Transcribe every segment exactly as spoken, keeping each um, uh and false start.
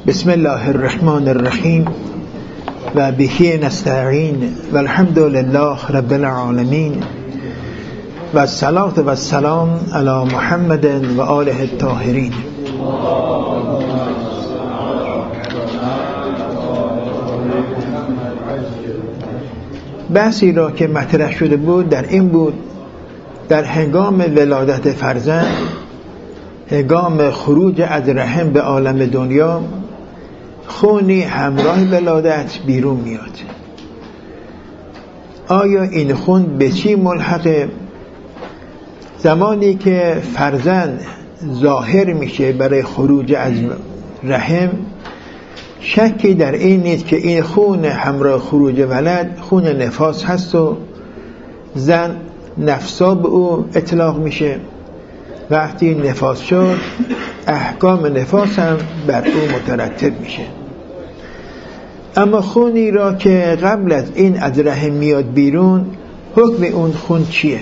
بسم الله الرحمن الرحیم و بهی نستعین و الحمد لله رب العالمین و الصلاة و السلام علی محمد و آله الطاهرین. بحثی را که مطرح شده بود در این بود در هنگام ولادت فرزند، هنگام خروج از رحم به عالم دنیا، خونی همراه ولادت بیرون میاد. آیا این خون به چی ملحقه؟ زمانی که فرزند ظاهر میشه برای خروج از رحم، شکی در این نیست که این خون همراه خروج ولد خون نفاس هست و زن نفسا به او اطلاق میشه. وقتی نفاس شد احکام نفاس هم بر او مترتب میشه. اما خونی را که قبل از این از رحم میاد بیرون، حکم اون خون چیه؟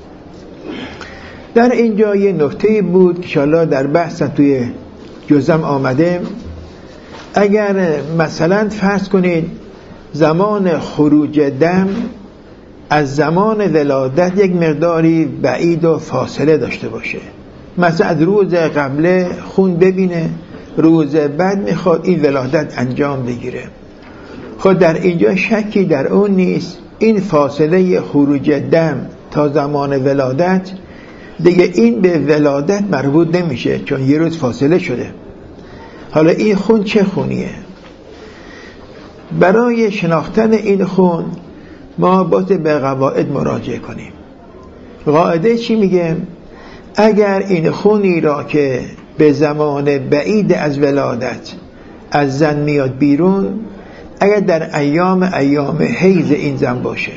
در اینجا یه نکته بود که انشاءالله در بحث توی جزم آمده. اگر مثلا فرض کنید زمان خروج دم از زمان ولادت یک مقداری بعید و فاصله داشته باشه، مثلا از روز قبله خون ببینه، روز بعد میخواد این ولادت انجام بگیره، خود در اینجا شکی در اون نیست. این فاصله خروج دم تا زمان ولادت دیگه این به ولادت مربوط نمیشه، چون یه روز فاصله شده. حالا این خون چه خونیه؟ برای شناختن این خون ما باید به قواعد مراجعه کنیم. قاعده چی میگه؟ اگر این خونی را که به زمان بعید از ولادت از زن میاد بیرون، اگر در ایام ایام حیض این زن باشه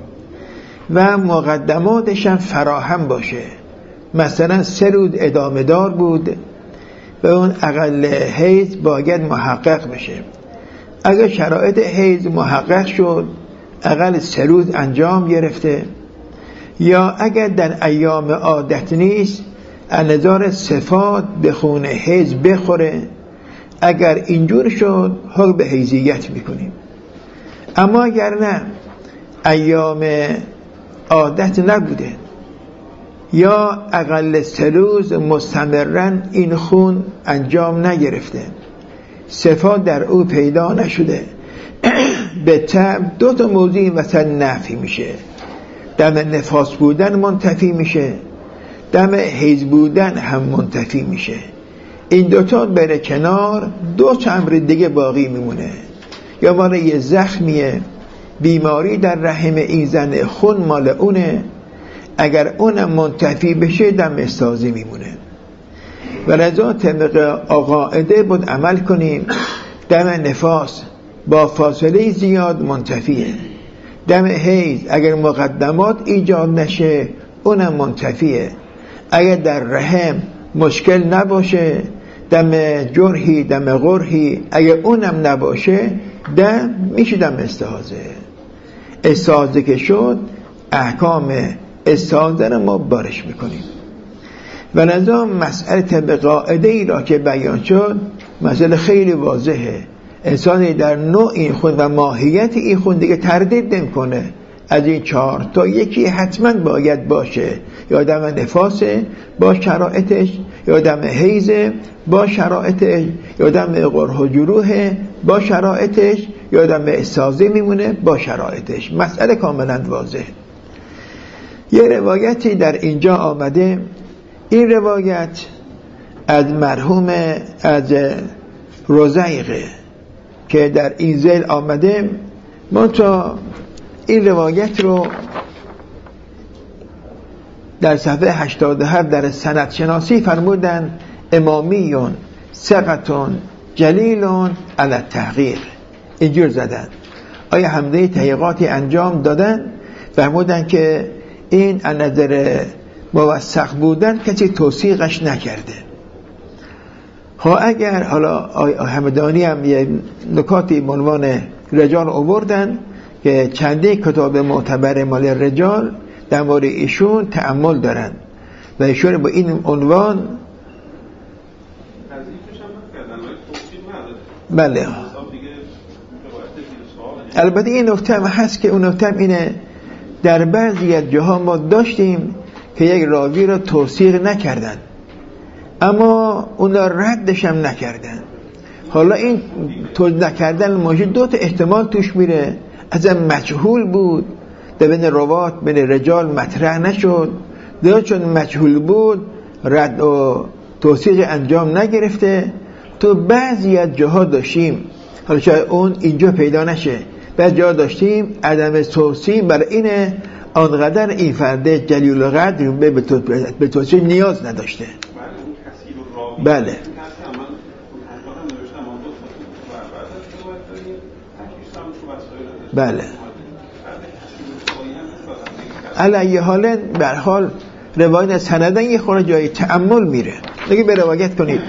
و مقدماتش هم فراهم باشه، مثلا سه روز ادامه دار بود، به اون اقل حیض باید محقق بشه. اگر شرایط حیض محقق شد، اقل سه روز انجام گرفته، یا اگر در ایام عادت نیست، از نظر صفات به خون حیض بخوره. اگر اینجور شد حکم به حیضیت میکنیم. اما اگر نه، ایام عادت نبوده یا اقل سه روز مستمرن این خون انجام نگرفته، صفات در او پیدا نشده، به طبع دو تا موضوع این وسط نفی میشه. دم نفاس بودن منتفی میشه، دم حیض بودن هم منتفی میشه. این دوتا بره کنار، دو تا امر دیگه باقی میمونه. یا مال یه زخمیه، بیماری در رحم این زن، خون مال اونه، اگر اونم منتفی بشه دم استازی میمونه. و لذا طبق قاعده بود عمل کنیم. دم نفاس با فاصله زیاد منتفیه، دم حیض اگر مقدمات ایجاد نشه اونم منتفیه. اگر در رحم مشکل نباشه، دم جرحی دم قرحی اگر اونم نباشه، دم میشه دم استحاضه. استحاضه که شد احکام استحاضه رو ما بارش میکنیم. و لذا مسئله طبق قاعده ای را که بیان شد مسئله خیلی واضحه. انسانی در نوع این خون و ماهیت این خون دیگه تردید نمیکنه. از این چهار تا یکی حتما باید باشه، یا دم نفاسه با شرایطش، یا دم حیضه با شرایطش، یا دم قرح و جروحه با شرایطش، یا دم استحاضه میمونه با شرایطش. مسئله کاملا واضح. یه روایتی در اینجا آمده، این روایت از مرحوم از رزیقه که در این ذیل آمده. منتها این روایت رو در صفحه هشتاد و هفت در سند شناسی فرمودن امامیون ثقتون جلیلون علی التحقیق، اینجور زدن. آیا همده تحقیقاتی انجام دادن؟ فرمودن که این از نظر موثق بودن کسی توثیقش نکرده. ها اگر حالا همدانی هم یه نکاتی به عنوان رجال آوردن که چندی کتاب معتبر مال رجال در مورد ایشون تأمل دارن و ایشون با این عنوان بله. البته این نکته هم هست که اون نکته هم اینه، در بعضی از جاها ما داشتیم که یک راوی را توثیق نکردن اما اون را ردش هم نکردن. حالا این توثیق نکردن موجود دو تا احتمال توش میره، ازم مجهول بود در بین روات بین رجال مطرح نشد، دیگه چون مجهول بود رد و توثیق انجام نگرفته. تو بعضی از جاها داشتیم، حالا شاید اون اینجا پیدا نشه، بعضی جاها داشتیم عدم توثیق برای اینه آنقدر این فرد جلیل القدر به توثیق نیاز نداشته. بله بله. علیه حال به هر حال روایت سندن یه خورده جای تأمل میره، دیگه به روایت کنید.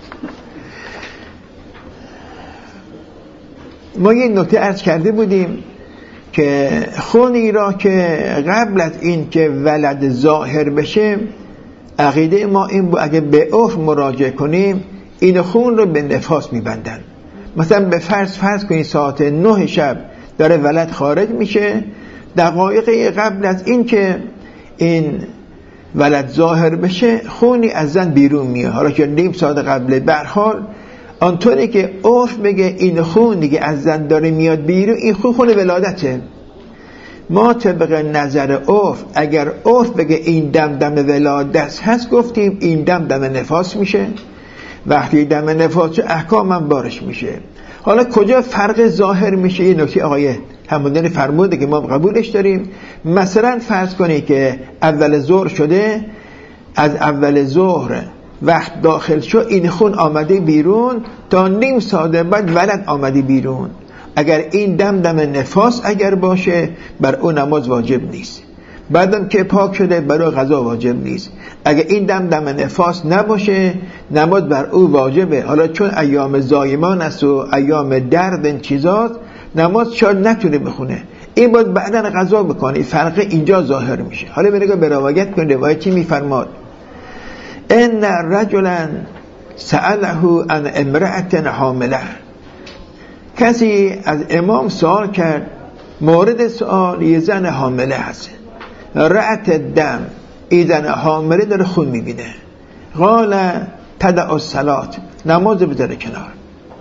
ما یه نکته عرض کرده بودیم که خونی را که قبل از این که ولد ظاهر بشه، عقیده ما این بود اگه به عرف مراجعه کنیم این خون رو به نفاس میبندن. مثلا به فرض فرض کنید ساعت نه شب داره ولد خارج میشه، دقایق قبل از این که این ولد ظاهر بشه خونی از زن بیرون میاد، حالا که نیم ساعت قبل. به هر حال آنطوری که عرف بگه این خون دیگه از زن داره میاد بیرون، این خون خون ولادته. ما طبق نظر عرف اگر عرف بگه این دم دم ولادت هست، گفتیم این دم دم نفاس میشه. وقتی دم نفاس احکام هم بارش میشه. حالا کجا فرق ظاهر میشه؟ یه نکته آقای هموندانی فرموده که ما قبولش داریم. مثلا فرض کنی که اول ظهر شده، از اول ظهر وقت داخل شد این خون آمده بیرون، تا نیم ساعت بعد ولد آمده بیرون. اگر این دم دم نفاس اگر باشه بر اون نماز واجب نیست، بعدم که پاک شده برای غذا واجب نیست. اگر این دم دم نفاس نباشه نماز بر او واجبه. حالا چون ایام زایمان است و ایام درد این چیزات، نماز شاید نتونه بخونه، این باید بعدن غذا بکنه. فرق اینجا ظاهر میشه. حالا برگه به روایت کنه، روایت چی میفرماد؟ ان رجلا سأله عن امرأة حامله، کسی از امام سوال کرد، مورد سوال یه زن حامله هست، رأت دم، این زن حامله داره خون میبینه، قال تدع الصلاة، نماز بذاره کنار.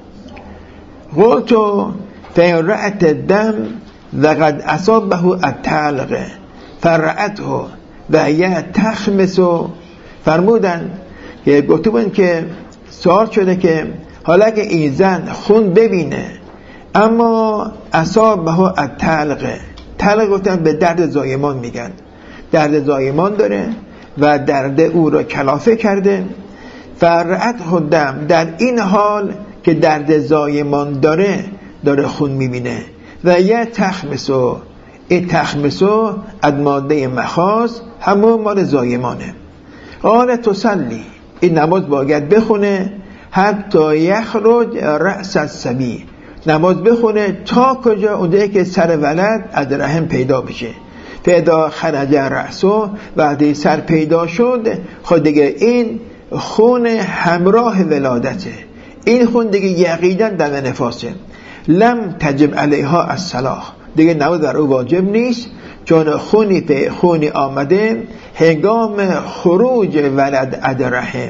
قلتو فإن رأت الدم وقد أصابه التعلق فرأته وهي تخمس، فرمودن که گفته بودن که سوال شده که حالا که این زن خون ببینه اما اصابه التعلق، تعلق گفتن به درد زایمان میگن، درد زایمان داره و درد او را کلافه کرده، فرأته دم، در این حال که درد زایمان داره داره خون میبینه، و یه تخمسو، این تخمسو از ماده مخاض همون مال زایمانه. قال تصلی، این نماز باید بخونه حتی یخرج رأس الصبی، نماز بخونه تا کجا؟ اونجایی که سر ولد از رحم پیدا بشه. پیدا خرج رأسو، وقتی سر پیدا شد خود دیگه این خون همراه ولادته، این خون دیگه یقیدن دم نفاسه. لم تجب علیها الصلاة، دیگه نماز بر او واجب نیست، چون خونی به خونی آمده هنگام خروج ولد از رحم.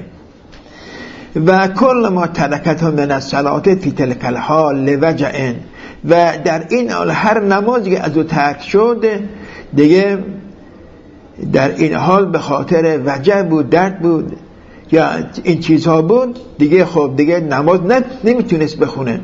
و کل ما ترکتها من الصلاة فی تلک الحال لوجع، و در این حال هر نمازی که از او ترک شد دیگه در این حال به خاطر وجع بود، درد بود یا این چیزها بود، دیگه خب دیگه نماز نمیتونست بخونه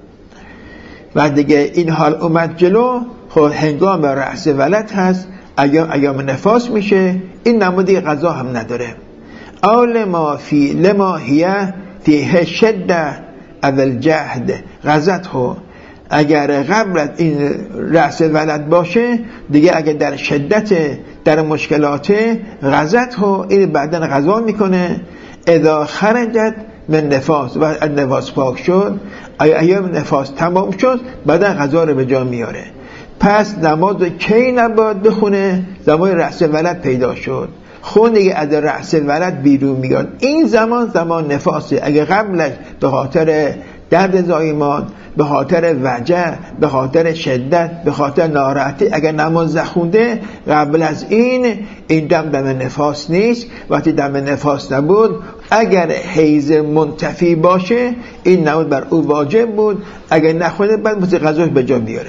و دیگه این حال اومد جلو. خب هنگام رأس ولد هست، ایام ایام نفاس میشه، این نماز دیگه قضا هم نداره. او لما فی لما هیه فیه شده اول جهد غزته، اگر قبل از این رأس ولد باشه دیگه اگر در شدت در مشکلات غزته، این بعدن غذا میکنه. اذا خرجت من نفاس، و از نفاس پاک شد، ایام نفاس تمام شد، بعدن غذا رو به جا میاره. پس نماز کی نباید بخونه؟ زمان رأس ولد پیدا شد، خون دیگه از رأس ولد بیرون میاد، این زمان زمان نفاسه. اگه قبلش به خاطر درد زایمان، به خاطر وجع، به خاطر شدت، به خاطر ناراحتی اگر نماز نخونده قبل از این این دم دم نفاس نیست. وقتی دم نفاس نبود اگر حیض منتفی باشه این نماز بر او واجب بود، اگر نخونده بعد مثل غذاش به جا بیاره.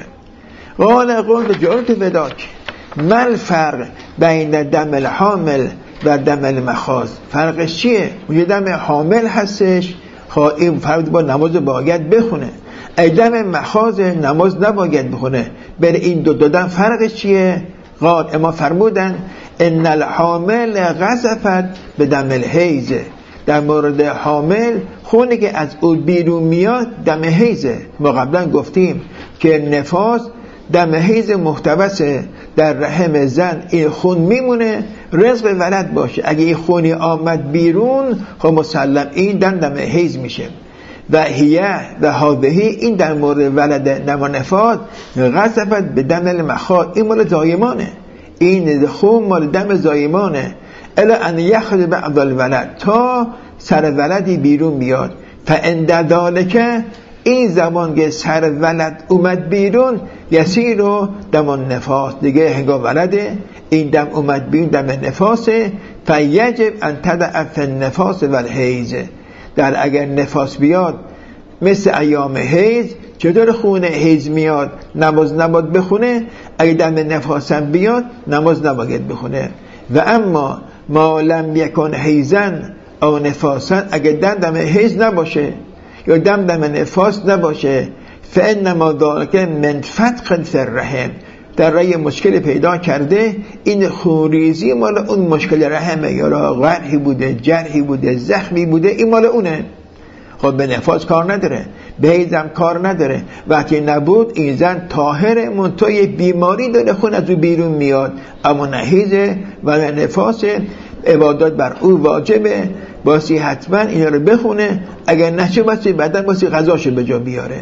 قال قلت جعلت فداک ما الفرق بین دم الحامل و دم المخاض؟ فرقش چیه؟ اون دم حامل هستش خب این فرد با نماز باید بخونه، دم مخاض نماز نباید بخونه. بر این دو دادن فرقش چیه؟ قال اما فرمودن ان الحامل غصفت به دم الحیض، در مورد حامل خونی که از او بیرون میاد دم حیضه. ما قبلا گفتیم که نفاس دم حیض محتبسه در رحم زن، این خون میمونه رزق ولد باشه. اگه این خونی آمد بیرون خب مسلم این دم دم حیض میشه. و هیه و هادهی این در مورد ولد دم نفاس غصفت به دم المخاض، این مال زایمانه، این خون مال دم زایمانه. الا ان یخرج بعد الولد، تا سر ولدی بیرون بیاد. فان ذلک این زمان که سر ولد اومد بیرون یسیر رو دم نفاس، دیگه هنگام ولده این دم اومد بیرون دم نفاسه. فیجب ان تدع النفاس و الحیض، در اگر نفاس بیاد مثل ایام حیض چطور خونه حیض میاد نماز نباید بخونه، اگر دم نفاسم بیاد نماز نباید بخونه. و اما ما لم یکن حیضن او نفاسن، اگر دم دم حیض نباشه یا دم دم نفاس نباشه فانما ذلک من فتق فی الرحم، در رای مشکل پیدا کرده این خونریزی مال اون مشکل رحمه، یا قرحی بوده، جرحی بوده، زخمی بوده، این مال اونه. خب به نفاس کار نداره، به حیضم کار نداره. وقتی نبود این زن طاهره، منتهی بیماری داره خون از او بیرون میاد، اما نه حیضه و نه نفاسه، عبادات بر او واجبه، باسی حتما اینا رو بخونه، اگر نشه باسی بعدا باسی غذاشو به جا بیاره.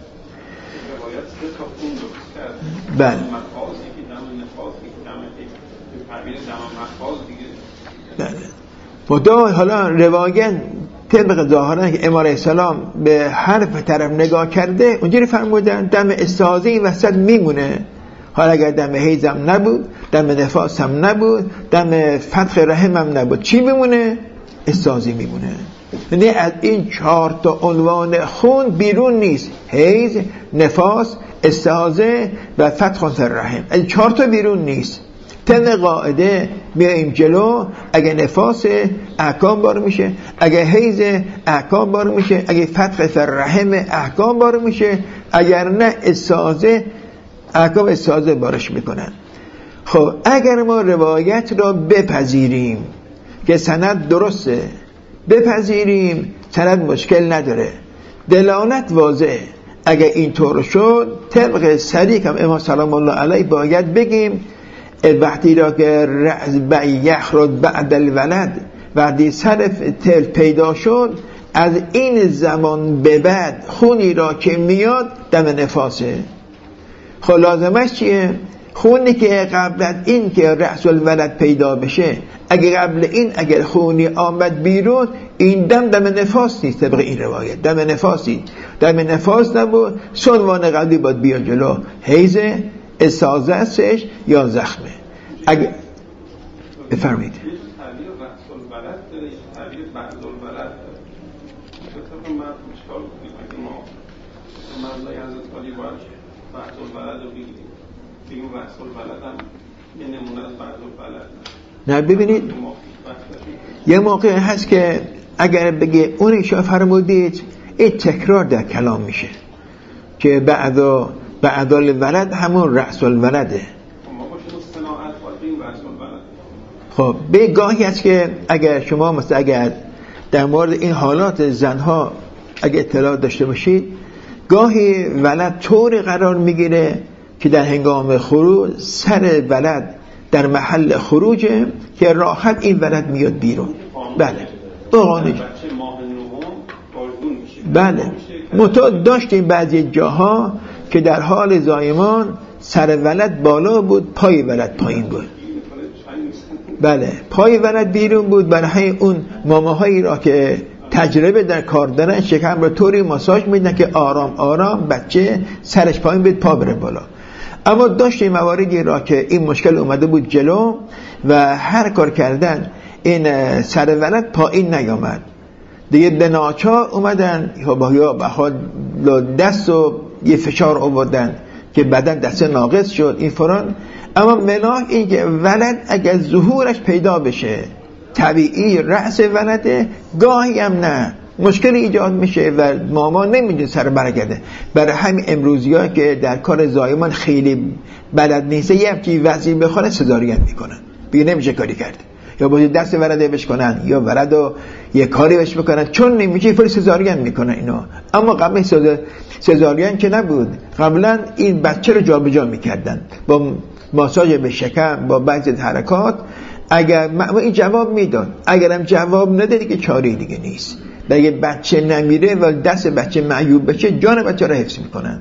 بله بله. خدا حالا روایت طبق ظاهرا که امام علیه السلام به حرف طرف نگاه کرده اونجوری فرمودن دم استحاضه این وسط میمونه. حالا اگر دم حیضم نبود، دم نفاسم نبود، دم فتح رحمم نبود، چی میمونه؟ استحاضه میمونه. یعنی از این چهار تا عنوان خون بیرون نیست، حیض، نفاس، استحاضه و فتح الرحم، این چهار تا بیرون نیست. طبق قاعده میایم جلو، اگه نفاس احکام بار میشه، اگه حیض احکام بار میشه، اگه فتح الرحم احکام بار میشه، اگر نه استحاضه احکام استحاضه بارش میکنن. خب اگر ما روایت را بپذیریم که سند درسته، بپذیریم سند مشکل نداره، دلالت واضحه، اگر این طور شد طبق صریح هم امام سلام الله علیه باید بگیم وقتی را که رأس یخرج بعد الولد، وقتی سر تل پیدا شد از این زمان به بعد خونی را که میاد دم نفاسه. خب لازمش چیه؟ خونی که قبل از این که رأس الولد پیدا بشه، اگه قبل این اگر خونی آمد بیرون این دم دم نفاس نیست. طبق این روایت دم نفاس نیست، دم نفاس نبود، سنوان قبلی باید بیا جلو، حیض، استحاضه استش یا زخمه. اگه بفرمایید تعبیر رأس الولد داره، تعبیر بعد الولد داره. بطور من مشکل بکنیم اگه ما مبنای حضرت علی باید بعد الولد رو بگیریم، بگیم رأس الولد هم یه نمونه از بعد الولد. نه ببینید یه موقع هست که اگر بگه اون ایشا فرمودید این تکرار در کلام میشه که بعد بعد الولد همون رأس الولده. خب به گاهی است که اگر شما مثلا اگر در مورد این حالات زنها اگر اطلاع داشته باشید، گاهی ولد طور قرار میگیره که در هنگام خروج سر ولد در محل خروجه که راحت این ولد میاد بیرون. بله اغانه بله متعد داشتیم بعضی جاها که در حال زایمان سر ولد بالا بود، پای ولد پایین بود. بله پای ولد بیرون بود، برای اون ماماهایی را که تجربه در کار دارن، شکم رو طوری ماساژ میدن که آرام آرام بچه سرش پایین بید پا بره بالا. اما داشت این مواردی را که این مشکل اومده بود جلو و هر کار کردن این سر ولد پایین نیامد دیگه، به ناچار اومدن یا بخواد دست و یه فشار آوردن که بدن دست ناقص شد این فران. اما ملاک این که ولد اگر ظهورش پیدا بشه طبیعی رأس ولده، گاهی هم نه مشکل ایجاد میشه و ماما نمیدونه سر برگرده. برای همین امروزی ها که در کار زایمان خیلی بلد نیست یه همچی وضعی بخوره سزارین میکنن، بگه نمیشه کاری کرد، یا باید دست ولده بش کنن یا ولد رو یه کاری بش بکنن، چون نمیشه فری سزارین میکنن اینا. اما قبل سزارین که نبود، قبلا این بچه رو جا به جا میکردن با ماساژ به شکم با بعضی حرکات. اگر این جواب میداد، اگرم جواب نده دیگه چاره دیگه نیست. اگه بچه نمیره و دست بچه معیوب بشه جان بچه رو حفظ میکنن.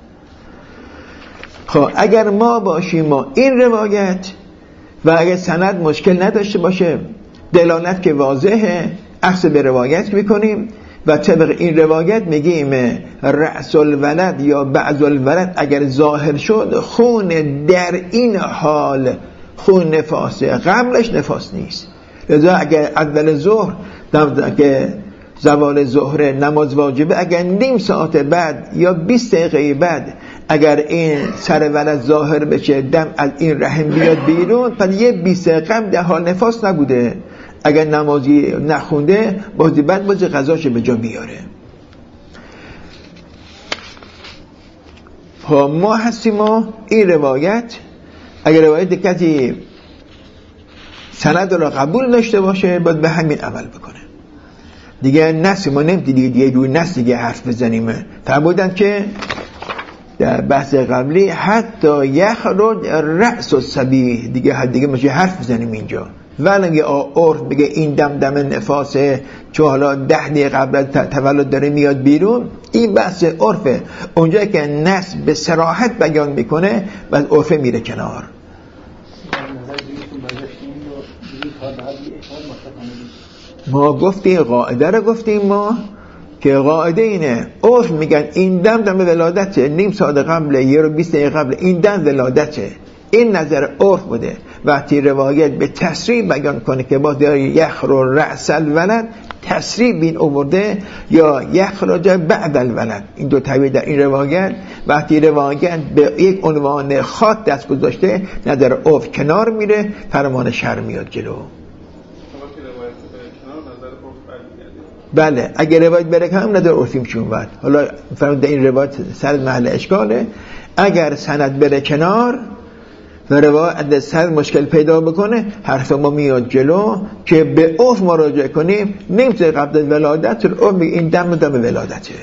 خب اگر ما باشیم ما این روایت و اگر سند مشکل نداشته باشه، دلالت که واضحه، اخذ به روایت میکنیم و طبق این روایت میگیم رأس الولد یا بعض الولد اگر ظاهر شد خون در این حال خون نفاسه، قبلش نفاس نیست. لذا اگر اول ظهر که زوال ظهر نماز واجبه، اگر نیم ساعت بعد یا بیست دقیقه بعد اگر این سر ولد ظاهر بشه، دم از این رحم بیاد بیرون، پس یه بیست دقیقه در حال نفاس نبوده. اگر نمازی نخونده بازی بعد بازی غذاش به جا بیاره. ما هستیم ما این روایت، اگر روایت کسی سند را قبول داشته باشه باید به همین عمل بکنه دیگه. نسی ما نمیدونی دیگه روی نس دیگه حرف بزنیم. فرمودن که در بحث قبلی حتی یخرج رأس الصبی، دیگه دیگه میشه حرف بزنیم اینجا. ولی یه عرف بگه این دم دم نفاسه چون حالا ده دقیقه قبل تولد داره میاد بیرون، این بحث عرفه. اونجا که نص به صراحت بیان میکنه بعد عرفه میره کنار. ما گفتیم قاعده رو گفتیم ما که قاعده اینه، عرف میگن این دم دم ولادته، نیم ساعت قبل یه رو بیست دقیقه قبل این دم ولادته. این نظر عرف بوده. وقتی روایت به تصریح بیان کنه که باز یخرج رأس الولد، تصریح بین آورده یا یخرج بعد الولد، این دو تعبیر در این روایت. وقتی روایت به یک عنوان خاص دست گذاشته نظر عرف کنار میره، فرمان شرع میاد جلو. بله اگر روایت بره کنم نظر عرفی میشه بعد. حالا فرمود این روایت سر محل اشکاله. اگر سند بره کنار و روایت سر مشکل پیدا بکنه، حرف ما میاد جلو که به عرف مراجعه کنیم. نمیشه قبل از ولادت عرف میگه این دم دم ولادته.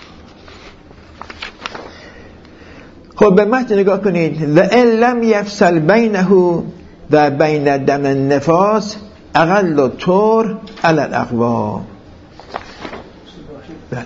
خب به متن نگاه کنید. و ان لم یفصل بینه و بین دم النفاس اقل طور علی الاقوا. بله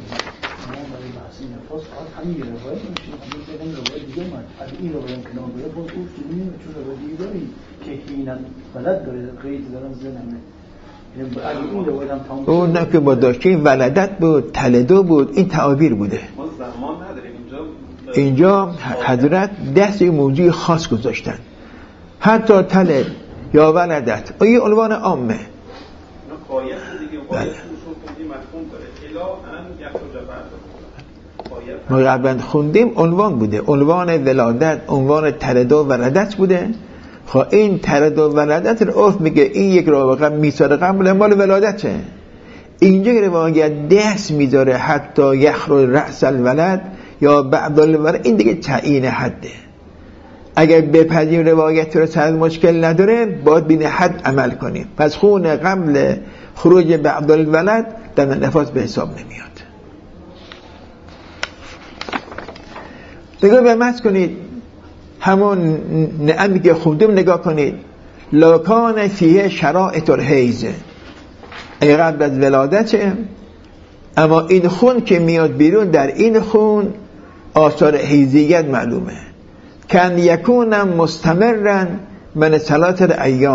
این رو باید کنار باید باید اوف جمعیم چون رو باید دیگه داریم که اینم ولد داره قید دارم زنمه. اگه این رو باید هم تمام اون نه که با داشتیم ولدت بود، تلدو بود، این تعابیر بوده. ما زمان نداریم اینجا. اینجا حضرت دست موضوع خاص گذاشتن، حتی تلد یا ولدت این عنوان عامه. نه قایت دیگه قایت اصول کنی مفهوم داره الا ان یخرج بعد. ما قبلا خوندیم عنوان بوده، عنوان ولادت، عنوان ترد و ولادت بوده. خب این ترد و ولادت رو عرف میگه این یک روایت میثاق قبل مال ولادته. اینجا روایت دست میذاره حتی یخرج رأس الولد یا بعد الولد، این دیگه تعیین حده. اگر بپذیریم روایت رو سر مشکل نداره باید بین حد عمل کنیم. پس خون قبل خروج بعد الولد در نفاس به حساب نمیاد. نگاه به متن کنید، همون نعمی که خوندیم نگاه کنید. لکان فیه شرائط الحیض، ای قبل از ولادته، اما این خون که میاد بیرون در این خون آثار حیضیت معلومه. کن یکون مستمرن من ثلاثه ایام،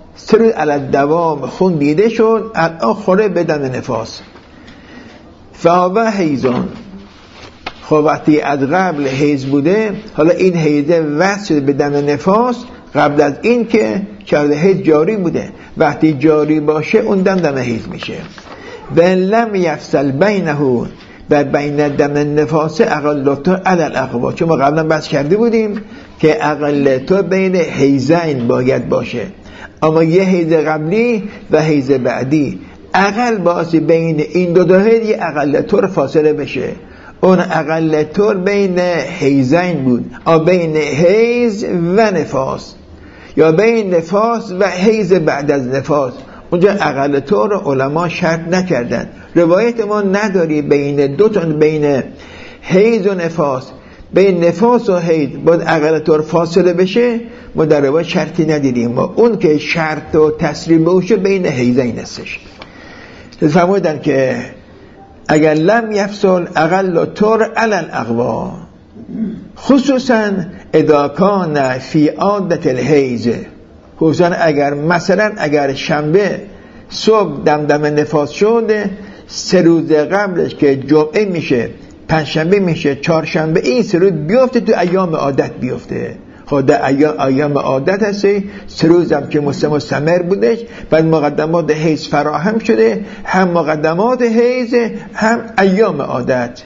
سه روز علی دوام خون دیده شد، الان خوره به دم نفاس. فاوه حیزان، خب وقتی از قبل حیز بوده، حالا این حیزه وصل شده به دم نفاس. قبل از این که کرده حیز جاری بوده، وقتی جاری باشه اون دم دم حیز میشه. و لم یفصل بینه و بین دم نفاس اقلتو علی الاقوا، چون ما قبلا بحث کرده بودیم که اقلتو بین حیزین باید باشه، اما یه حیز قبلی و حیز بعدی اقل باعث بین این دو تا حیز یه اقلتو فاصله بشه. اون اقلتو بین حیزین بود، آ بین حیز و نفاس، یا بین نفاس و حیز بعد از نفاس. اونجا اقلتو رو علما شرط نکردن. روایت ما نداری بین دو تا، بین حیز و نفاس، بین نفاس و حیز باید اقلتو فاصله بشه. ما در روایت شرطی ندیدیم. ما اون که شرط و تصریب بوشه بین حیزین هستش. فرمودن که اگر لم یفصل اقلتو علی الاقوا، خصوصا اذا کان فی عادت الحیز، خصوصا اگر مثلا اگر شنبه صبح دمدم نفاس شده، سه روز قبلش که جمعه میشه، پنجشنبه میشه، چهارشنبه، این سه روز بیفته تو ایام عادت بیفته. خود ایام ایام عادت هستی، سه روز هم که مستمر بودش، بعد مقدمات حیز فراهم شده، هم مقدمات حیز هم ایام عادت.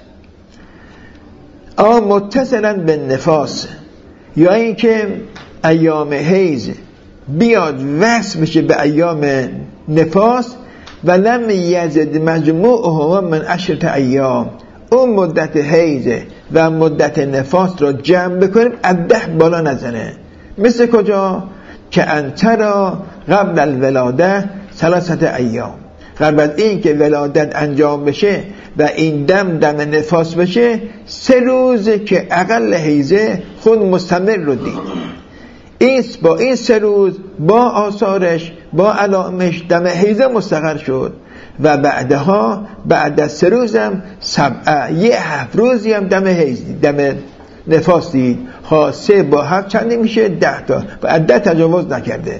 آ متصلا به نفاس، یا اینکه ایام حیز بیاد وصل بشه به ایام نفاس، و لم یزد مجموعهما من عشرة ایام، اون مدت حیز و مدت نفاس رو جمع بکنیم از ده بالا نزنه. مثل کجا؟ که انترا قبل الولاده ثلاثه ایام، قبل از این که ولادت انجام بشه و این دم دم نفاس بشه، سه روز که اقل حیزه خون مستمر رو دید. این با این سه روز با آثارش با علامش دم حیزه مستقر شد، و بعدها بعد از سه روزم سبعه، یه هفت روزی هم دم حیز دم نفاس دید. سه با هفت چندی میشه؟ ده تا، و عدد تجاوز نکرده.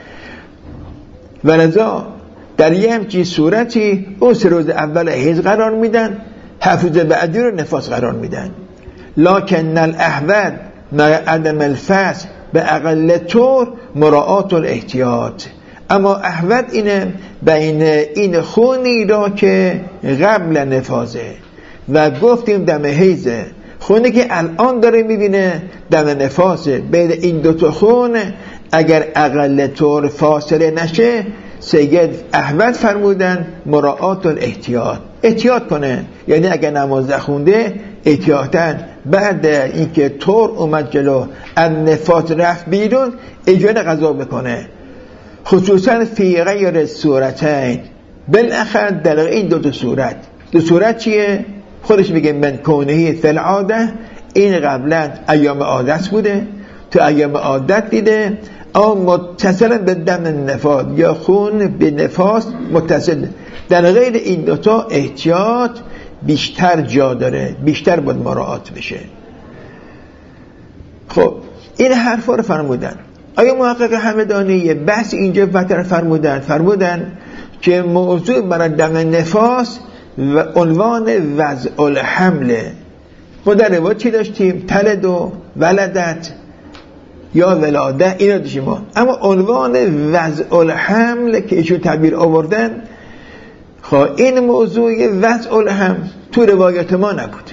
و لذا در یه همچین صورتی اون سه روز اول حیز قرار میدن، هفت روز بعدی رو نفاس قرار میدن. لکن الاحوط مع عدم الفصل به اقل طور مراعات الاحتیاط، اما احوط اینه بین این خونی را که قبل نفاسه و گفتیم دم حیزه، خونی که الان داره میبینه دم نفاسه، بین این دوتا خون اگر اقل طور فاصله نشه، سید احوط فرمودن مراعات الاحتیاط، احتیاط کنه. یعنی اگر نماز خونده احتیاطاً بعد اینکه طور اومد جلو از نفاس رفت بیرون اجازه قضا بکنه، خصوصا فی غیر صورتین، بالاخره در این دو تا صورت. دو صورت چیه؟ خودش میگه من کونهی فی العاده، این قبلا ایام عادت بوده، تو ایام عادت دیده، اما متصل به دم نفاس یا خون به نفاس متصل. در غیر این دوتا احتیاط بیشتر جا داره، بیشتر باید مراعات بشه. خب این حرفا رو فرمودن. آیا محقق همدانی یه بحث اینجا بطر فرمودن فرمودن که موضوع برای دم نفاس و عنوان وضع الحمله. ما در روایت چی داشتیم؟ تلد و ولدت یا ولاده، اینا داشتیم ما. اما عنوان وضع الحمل که ایشون تعبیر آوردن، خب این موضوع وضع الحمل تو روایت ما نبود.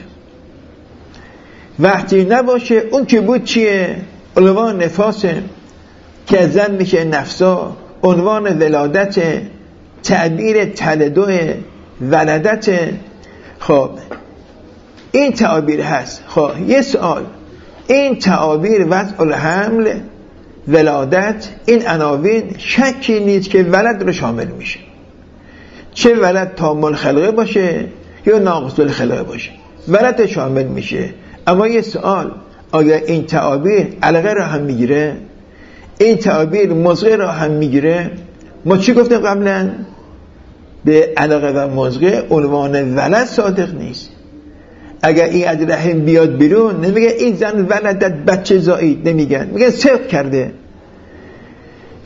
وقتی نباشه اون که بود چیه؟ عنوان نفاسه که زن میشه نفسا، عنوان ولادت، تعبیر تلدو ولدت. خب این تعابیر هست. خب یه سوال، این تعابیر وضع الحمل، ولادت، این عناوین شکی نیست که ولد رو شامل میشه، چه ولد تام الخلقه باشه یا ناقص الخلقه باشه، ولد شامل میشه. اما یه سوال، آیا این تعابیر علقه را هم میگیره؟ این تعابیر مزغه را هم میگیره؟ ما چی گفتیم قبلا؟ به علقه و مزغه عنوان ولد صادق نیست. اگر این از رحم بیاد بیرون نمیگه این زن ولدت بچه زایید، نمیگن، میگن صدق کرده.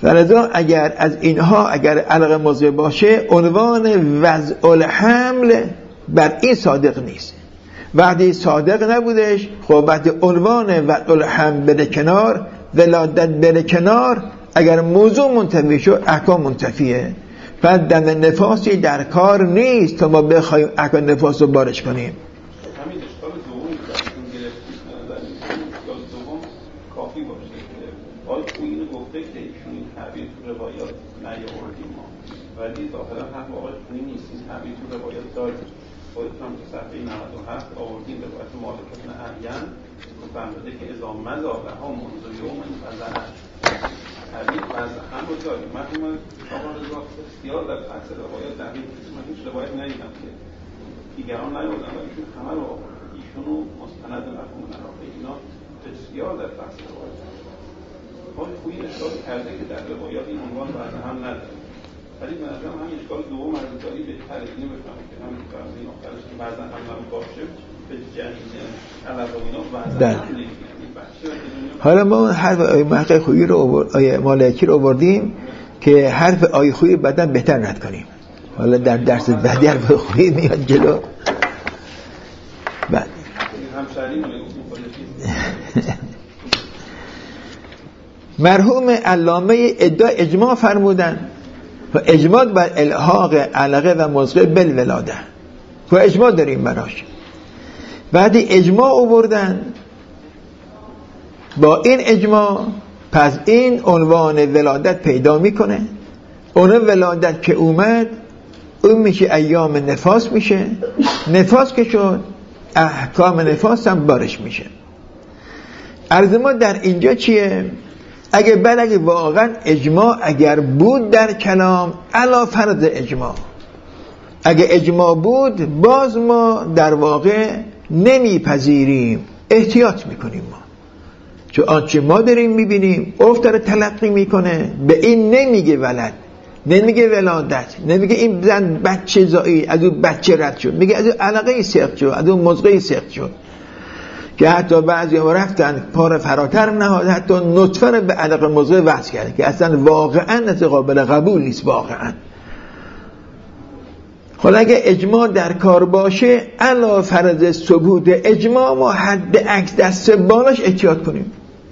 ولذا اگر از اینها اگر علقه مضغه باشه عنوان وضع الحمل بر این صادق نیست. وقتی صادق نبودش خب بعد عنوان وضع الحمل بره کنار، ولادت بره کنار، اگر موضوع منتفی شد احکام منتفیه. بعد دم نفاسی در کار نیست تا ما بخوایم احکام نفاس رو بارش کنیم. همین اشکال دومی که این گرفتید در این اشکال دوم کافی باشه که آیا تو اینو گفته که ایشون این تعبیر تو روایات نیاوردیم ما، ولی ظاهرا حق آقای خونی نیست، این تعبیر تو روایات داریم. خودت هم که صفحه نود و هفت آوردیم به روایت مالک بن احیان که فرموده که اذا مضى لها منذ یوم فزعت تعبیر وضع هم رو داریم. مرحوم آقا رضا بسیار در عکس روایات دقیق نیست، من هیچ روایت ندیدم که دیگران نیاوردن ولی ایشون همه رو آورد، ایشون رو مستند مرحوم نرافه اینا بسیار در بحث روایت حال خویی اشکال کرده که در روایات این عنوان وضع هم نداره، ولی به نظرم همین اشکال دوم عرضداری بهتر اینو بفهمه که همین فرضی آخرش که وضع هم هم باشه به جنین علقه اینا وضع هم نمیگن. حالا ما حرف آیه محقق خویی رو آیه مالکی رو آوردیم که حرف آیه خویی بعدا بهتر رد کنیم. حالا در درس بعدی حرف خویی میاد جلو. بعد مرحوم علامه ادعا اجماع فرمودن و اجماع بر الحاق علقه و مضغه بالولاده و اجماع داریم براش. بعدی اجماع آوردن، با این اجماع پس این عنوان ولادت پیدا میکنه. اون ولادت که اومد اون میشه ایام نفاس میشه، نفاس که شد احکام نفاس هم بارش میشه. عرض ما در اینجا چیه؟ اگه بل اگه واقعا اجماع اگر بود در کلام علا فرض اجماع، اگه اجماع بود باز ما در واقع نمیپذیریم، احتیاط میکنیم ما، چون آنچه ما داریم میبینیم عرف داره تلقی میکنه، به این نمیگه ولد، نمیگه ولادت، نمیگه این زن بچه زایی از اون بچه رد شد، میگه از اون علقه سخت شد، از اون مضغه سخت شد، که حتی بعضی ها رفتن پار فراتر نهاد، حتی نطفه رو به علقه مضغه وصل کرده که اصلا واقعا از قابل قبول نیست واقعا. حالا اگه اجماع در کار باشه علا فرض ثبوت اجماع ما حد اکس دست بالاش احتیاط کنیم.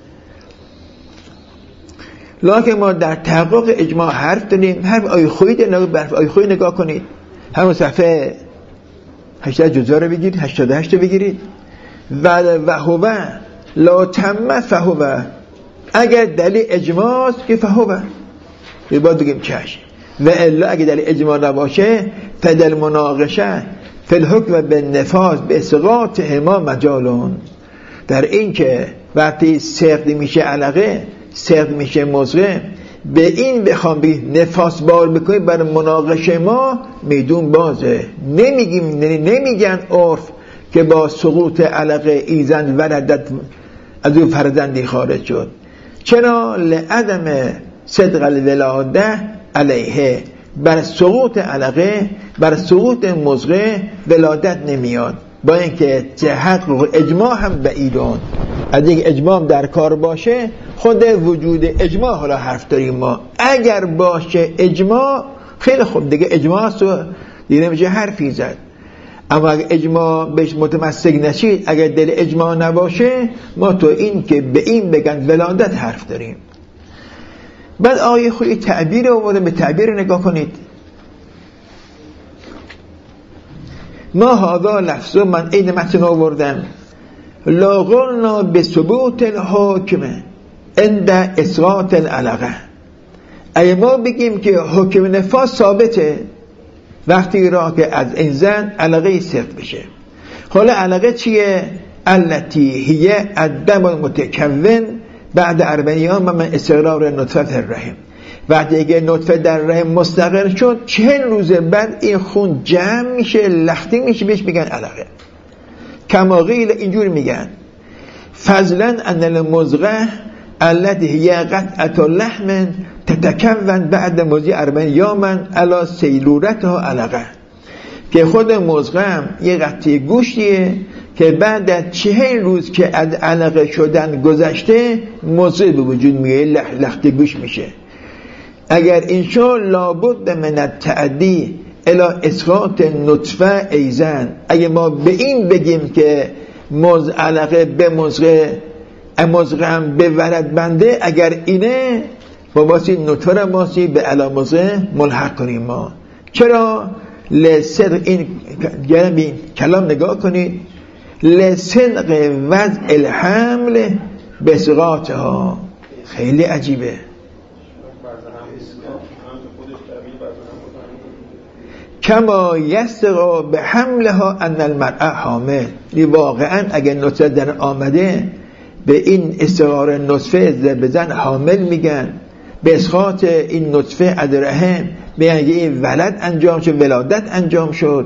لکن ما در تحقق اجماع حرف داریم، حرف آیه خویی داریم، برف آیه خویی نگاه کنید، همون صفحه هشتاد جزا رو بگیرید، هشتاد و هشت رو بگیرید. و هو لا تم فهو، اگر دلیل اجماع است که فهو یه باید بگیم چشم، و الا اگر دلیل اجماع نباشه فدل مناقشه فالحکم بالنفاذ باسقاط هما مجالون، در این که وقتی سقط میشه علقه سقط میشه مضغه به این بخوام بی نفاس بار بکنید برای مناقشه ما میدون بازه. نمیگیم نمیگن عرف که با سقوط علقه ایزن ولدت از اون فرزندی خارج شد. چرا؟ لعدم صدق الولاده علیه، بر سقوط علقه بر سقوط مضغه ولادت نمیاد، با اینکه تحقق اجماع هم بعیدون. از اینکه اجماع در کار باشه خود وجود اجماع حالا حرف داریم ما، اگر باشه اجماع خیلی خوب دیگه اجماع است و دیگه نمیشه حرفی زد. اما اگر اجماع بهش متمسک نشید، اگر دل اجماع نباشه ما تو این که به این بگن ولادت حرف داریم. بعد آیه خوی تعبیر آورده، به تعبیر نگاه کنید. ما هذا لفظ من این متن آوردم لا قلنا بثبوت الحکم عند اسقاط العلقه، اگه ما بگیم که حکم نفاس ثابته وقتی را که از این زن علقه سقط بشه. حالا علقه چیه؟ التي هي الدم المتكون بعد اربعین یوم من استقرار نطفه الرحم، وقتی اگه نطفه در رحم مستقر شد چهل روز بعد این خون جمع میشه لختی میشه، بهش میگن علقه. کما قیل اینجور میگن فضلا ان المضغه التي هي قطعه لحم تتكون بعد مضی اربعین یوم علی سیلورتها علقه، که خود مضغه هم یه قطعه گوشتیه که بعد از چهل روز که از علقه شدن گذشته مضغه به وجود میاد، لخت گوش میشه. اگر این شو لابد من التعدی الی اسقاط نطفه ایزن، اگه ما به این بگیم که مز علقه به مزغه مزغه هم به ولد بنده، اگر اینه با باسی نطفه را باسی به علا مزغه ملحق کنیم ما. چرا؟ لصدق، این این کلام نگاه کنید، لصدق وضع الحمل به اسقاطها. خیلی عجیبه. کما یستقا به حملها ان المرأة حامل. واقعا اگر نطفه در آمده به این استقرار نطفه به زن حامل میگن، به اسقاط این نطفه از رحم میگن این ولد انجام شد، ولادت انجام شد.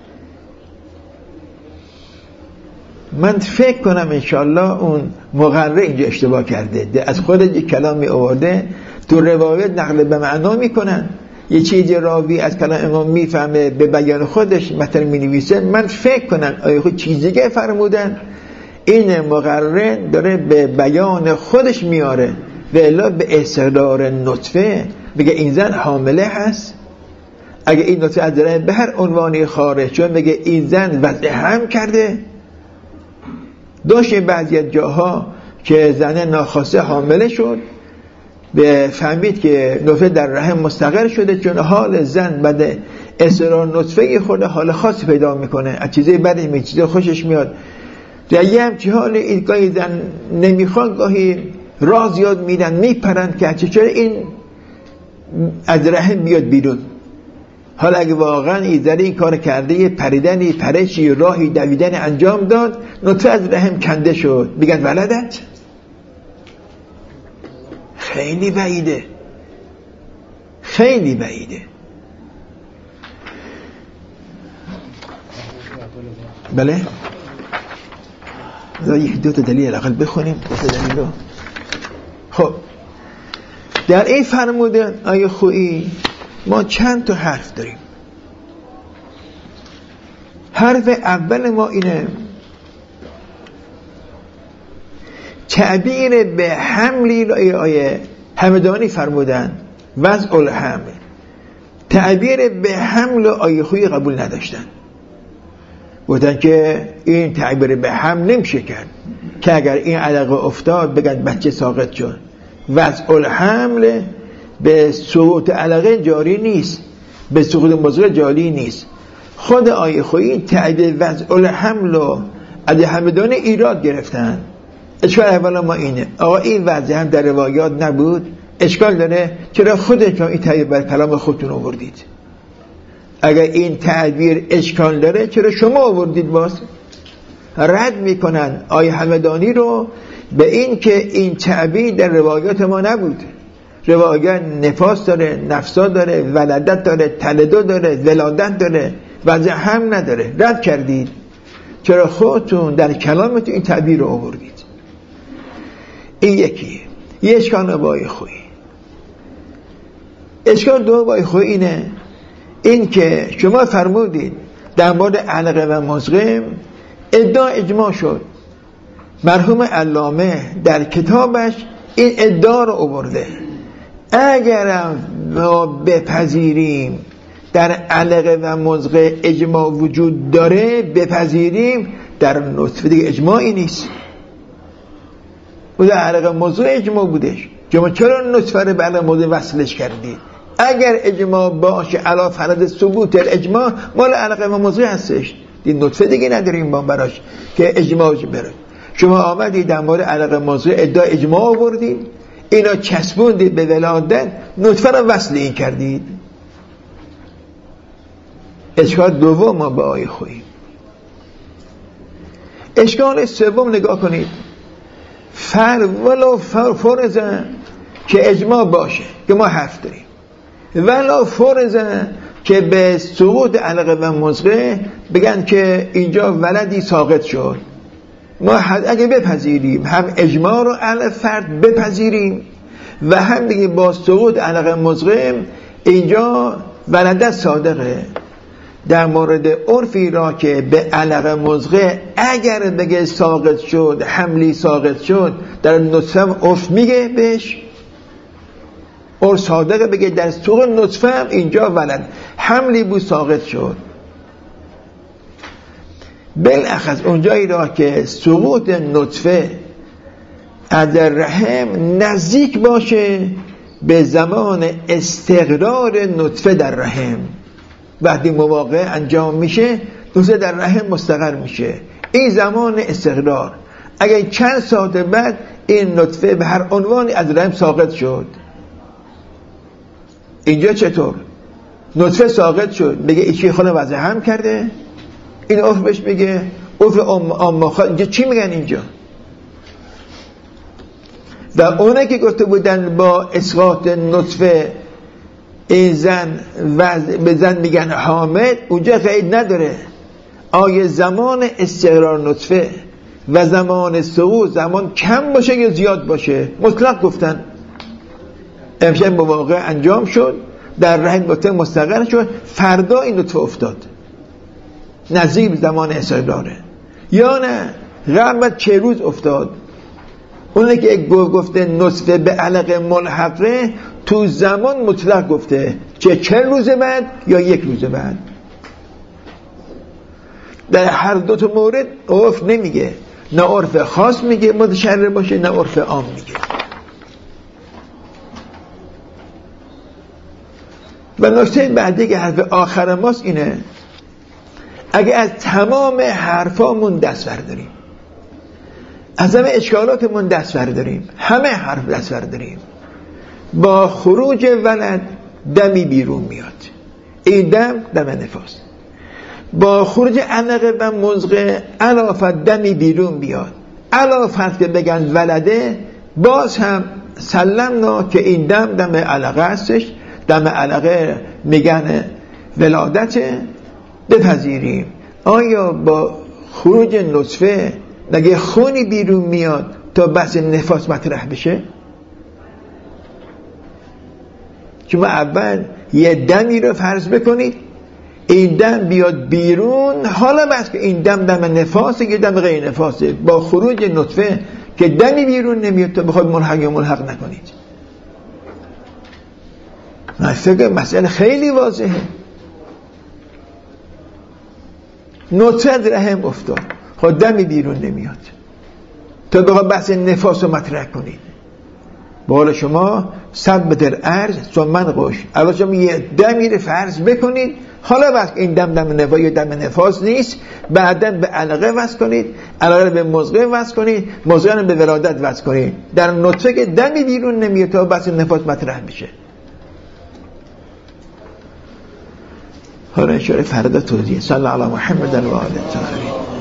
من فکر کنم انشالله اون مقرر اینجا اشتباه کرده، از خود یک کلامی آورده تو روایت نقل به معنا میکنن، یه چیزی راوی از کلام امام میفهمه به بیان خودش متن مینویسه. من فکر کنم آیا خود چیزی که فرمودن این مقرر داره به بیان خودش میاره و الا به استقرار نطفه بگه این زن حامله هست. اگه این نطفه از رحم به هر عنوانی خارج چون بگه این زن وضع حمل کرده. داشته بعضی از جاها که زن ناخواسته حامله شد، به فهمید که نطفه در رحم مستقر شده، چون حال زن بعد استقرار نطفه خود حال خاصی پیدا میکنه، از چیزای بدش میاد، چیزای خوشش میاد. در یه همچی حال این گاهی زن نمیخوان، گاهی راز یاد میدن، میپرند که چرا این از رحم بیاد بیرون. حالا اگه واقعا این زن این کار کرده، یه پریدنی، پرشی، راهی، دویدن انجام داد، نطفه از رحم کنده شد، بگن ولدت. خیلی بعیده، خیلی بعیده. بله یک دو تا دلیل اقل بخونیم، دو تا دلیل رو. خب در این فرمودن آیه خویی ما چند تا حرف داریم. حرف اول ما اینه تعبیر به حملی رای آیه همدانی فرمودن وضع الحمل، تعبیر به حمل آیه خویی قبول نداشتن، گفتن که این تعبیر به حمل نمیشه کرد که اگر این علقه افتاد بگن بچه ساقط شد. وضع الحمل به سقوط علقه جاری نیست، به سقوط مزغه جاری نیست. خود آیه خویی تعبیر وضع الحمل رو از همدان ایراد گرفتن. اشکال اولا ما اینه، آقا این وضع هم در روایات نبود، اشکال داره چرا خودتون این تعبیر بر کلام خودتون آوردید؟ اگر این تعبیر اشکال داره چرا شما آوردید؟ باز رد میکنن آیه همدانی رو به این که این تعبیر در روایات ما نبود. روایات نفاس داره، نفسا داره، ولادت داره، تلدو داره، ولادت داره، وضع هم نداره. رد کردید، چرا خودتون در کلامتون این تعبیر رو آوردید؟ این یکی یه اشکال بای خویی. اشکال دو بای خویی اینه این که شما فرمودید در مورد علقه و مزغه ادعا اجماع شد. مرحوم علامه در کتابش این ادعا رو آورده. اگرم ما بپذیریم در علقه و مزغه اجماع وجود داره، بپذیریم در نطفه دیگه اجماعی نیست. و در علقه مزغه اجماع بودش، شما چرا نطفه رو به علقه مزغه وصلش کردید؟ اگر اجماع باشه علا فرض ثبوت الاجماع مال علقه و مزغه هستش، این نطفه دیگه نداریم با براش که اجماعش بره. شما آمدید در مورد علقه مزغه ادعا اجماع آوردید، اینا چسبوندید به ولادت، نطفه رو وصل این کردید. اشکال دوم ما به آیه خویی. اشکال سوم نگاه کنید، فر ولو فرض که اجماع باشه که ما حرف داریم، ولو فرض که به سقوط علقه و مزغه بگن که اینجا ولدی ساقط شد، ما اگه بپذیریم هم اجماع رو علی فرد بپذیریم و هم دیگه با سقوط علقه مزغه اینجا ولدت صادقه، در مورد عرفی را که به علقه مزغه اگر بگه ساقط شد، حملی ساقط شد، در نطفه عرف میگه بهش اور صادق بگه در سوق نطفه هم اینجا ولد حملی بود ساقط شد. بالاخص اونجایی را که سقوط نطفه در رحم نزدیک باشه به زمان استقرار نطفه در رحم، وقتی مواقع انجام میشه نطفه در رحم مستقر میشه، این زمان استقرار. اگر چند ساعت بعد این نطفه به هر عنوانی از رحم ساقط شد، اینجا چطور؟ نطفه ساقط شد بگه ایشی خونه وضع هم کرده، این عرف بهش میگه عرف آماخا. اینجا چی میگن اینجا؟ و اونه که گفته بودن با اسقاط نطفه این زن وضع به زن میگن حامل، اونجا قید نداره آیا زمان استقرار نطفه و زمان سقوط زمان کم باشه یا زیاد باشه. مطلق گفتن امشب مواقع انجام شد، در رحم نطفه مستقر شد، فردا این نطفه افتاد، نزدیک زمان استقراره، یا نه قبل چه روز افتاد. اونه که گفته نطفه به علقه ملحقه تو زمان مطلق گفته چه چه روز بعد یا یک روز بعد. در هر دو تا مورد عرف نمیگه، نه عرف خاص میگه متشرع باشه نه عرف عام میگه. و نکته بعدی که حرف آخر ماست اینه، اگه از تمام حرفامون دست برداریم، از همه اشکالاتمون دست برداریم، همه حرف دست برداریم، با خروج ولد دمی بیرون میاد، این دم دم نفاس. با خروج علقه و مضغه علافت دمی بیرون بیاد، علافت که بگن ولده، باز هم سلمنا که این دم دم علقه هستش، دم علقه میگن ولادته، بپذیریم. آیا با خروج نطفه نگه خونی بیرون میاد تا بحث نفاس مطرح بشه؟ شما اول یه دمی رو فرض بکنید، این دم بیاد بیرون، حالا بس که این دم دم نفاسه یا دم غیر نفاسه. با خروج نطفه که دمی بیرون نمیاد تا بخواید ملحق یا ملحق نکنید. من فکر مسئله خیلی واضحه. نطفه از رحم افتاد، خود دمی بیرون نمیاد تا بخواید بحث نفاس رو مطرح کنید. بالا شما صد متر عرض سمن قش، اول شما یه دمی رو فرض بکنید، حالا بس این دم دم نفاس یا دم نفاس نیست، بعدا به علقه وصل کنید، علقه رو به مضغه وصل کنید، مضغه رو به ولادت وصل کنید. در نطفه که دمی بیرون نمیاد تا بحث نفاس مطرح بشه. حالا اشاره فردا توضیح. صلی الله علی محمد و آله الطاهرین.